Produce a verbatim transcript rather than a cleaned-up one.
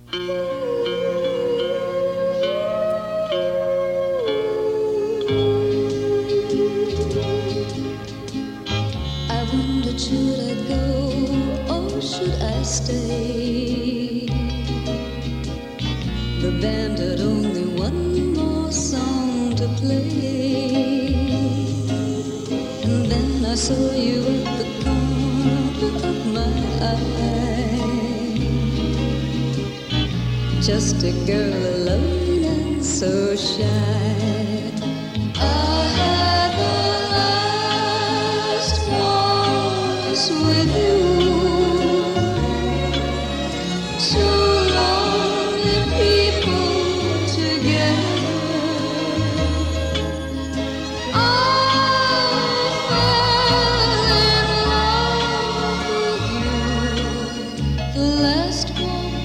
I wondered, should I go or should I stay? The band had only one more song to play, and then I saw you at the corner of my eye. Just a girl alone and so shy.